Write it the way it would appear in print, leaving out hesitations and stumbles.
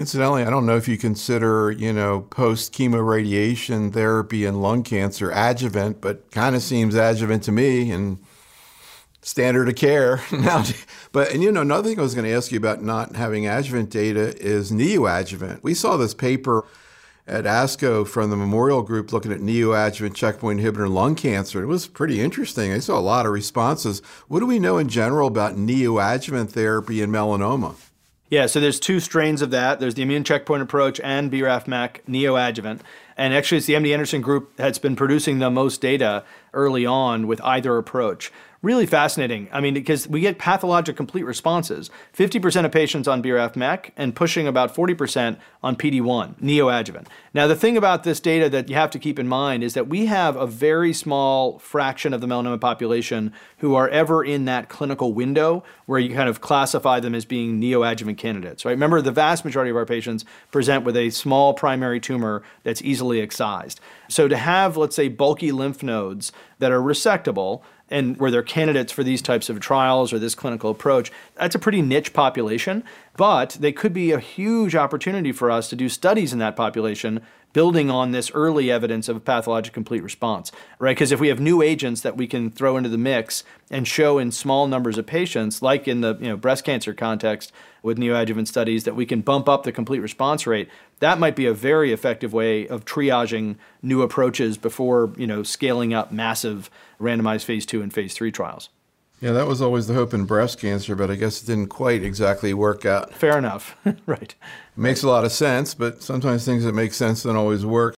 Incidentally, I don't know if you consider, post-chemo radiation therapy in lung cancer adjuvant, but kind of seems adjuvant to me and standard of care. Now, but another thing I was going to ask you about not having adjuvant data is neoadjuvant. We saw this paper at ASCO from the Memorial Group looking at neoadjuvant checkpoint inhibitor in lung cancer. It was pretty interesting. I saw a lot of responses. What do we know in general about neoadjuvant therapy in melanoma? Yeah, so there's two strains of that. There's the immune checkpoint approach and BRAF/MEK neoadjuvant. And actually, it's the MD Anderson group that's been producing the most data early on with either approach. Really fascinating. I mean, because we get pathologic complete responses. 50% of patients on BRAF/MEK and pushing about 40% on PD-1, neoadjuvant. Now, the thing about this data that you have to keep in mind is that we have a very small fraction of the melanoma population who are ever in that clinical window where you kind of classify them as being neoadjuvant candidates, right? Remember, the vast majority of our patients present with a small primary tumor that's easily excised. So to have, let's say, bulky lymph nodes that are resectable and where they're candidates for these types of trials or this clinical approach, that's a pretty niche population, but they could be a huge opportunity for us to do studies in that population, building on this early evidence of a pathologic complete response, right? Because if we have new agents that we can throw into the mix and show in small numbers of patients, like in the breast cancer context with neoadjuvant studies, that we can bump up the complete response rate, that might be a very effective way of triaging new approaches before scaling up massive randomized phase 2 and phase 3 trials. Yeah, that was always the hope in breast cancer, but I guess it didn't quite exactly work out. Fair enough. Right. Makes a lot of sense, but sometimes things that make sense don't always work.